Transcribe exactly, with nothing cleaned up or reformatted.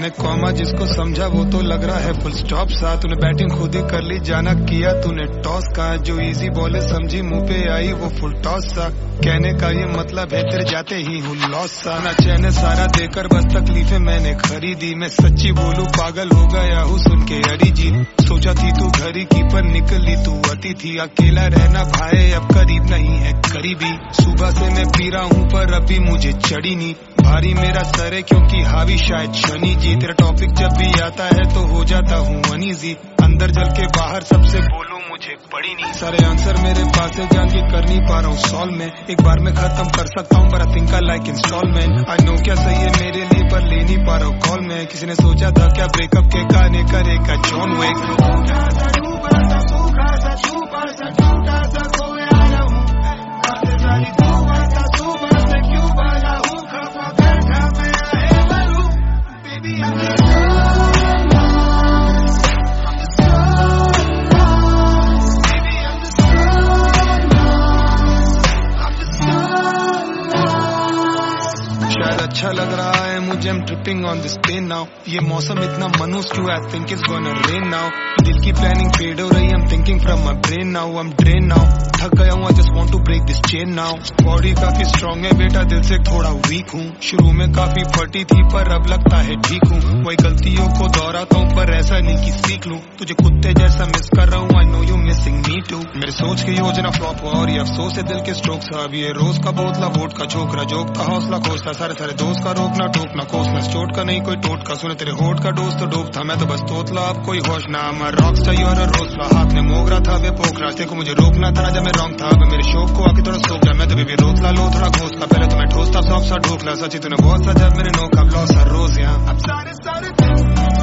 मैंने कॉमा जिसको समझा वो तो लग रहा है फुल स्टॉप सा। तूने बैटिंग खुद ही कर ली जाना किया तूने टॉस का। जो इजी बॉले समझी मुंह पे आई वो फुल टॉस सा। कहने का ये मतलब है तेरे जाते ही हूँ लॉस सा। ना चैन सारा देकर बस तकलीफें मैंने खरीदी। मैं सच्ची बोलूं पागल हो गया हूँ सुन के अरिजीत। सोचा थी तू घरी की पर निकली तू अति थी। अकेला रहना भाई अब करीब नहीं है करीबी। सुबह से मैं पी रहा हूँ पर अभी मुझे चढ़ी नहीं। भारी मेरा सर है क्योंकि हावी शायद शनि जी। तेरा टॉपिक जब भी आता है तो हो जाता हूँ अनईजी। अंदर जल के बाहर सबसे बोलूं मुझे पड़ी नहीं। सारे आंसर मेरे पास है जान के कर नहीं पा रहा हूँ सॉल्व में। एक बार में खत्म कर सकता हूँ पर I think I like installment. I know क्या सही है मेरे लिए पर ले नहीं पा रहा हूँ कॉल में। किसी ने सोचा था क्या ब्रेकअप के गाने करेगा जॉन विक। अच्छा लग रहा है मुझे I'm tripping on this pain now। ये मौसम इतना मनुष्य क्यों I think it's gonna rain now। दिल की प्लानिंग फेड हो रही I'm thinking from my brain now। I'm drained now थक गया हूँ I just want to break this chain now। Body काफी स्ट्रॉन्ग है बेटा दिल से थोड़ा वीक हूँ। शुरू में काफी फटी थी पर अब लगता है ठीक हूँ। वही गलतियों को दोहराता हूँ पर ऐसा नहीं कि सीख लूँ। तुझे कुत्ते जैसा मिस कर रहा हूँ I know you missing me too। मेरे सोच की योजना फ्लॉप हुआ और ये अफसोस है दिल के स्ट्रोक्स। अब ये रोज का बोतला वोट का छोकरा जोक था हौसला खोसला। सारे सारे दोस्त का रोकना टोकना कोसना चोट का नहीं कोई टोट का। सुने तेरे होठ का डोज तो डोप था मैं तो बस तोतला अब कोई होश ना। मैं रॉक स्टार और रोसला हाथ में मोगरा था वे पोखरा। देखो मुझे रोकना था जब मैं रॉन्ग था। अब मेरे शौक को आके थोड़ा सोच जा। मैं तो बेबी रोतला लो थोड़ा घोसला। पहले तो मैं ठोसता सॉफ्ट सा ढोकला। सची तूने बहुत सा जब मेरे नोक अब लॉस हर रोज यहाँ। अब सारे सारे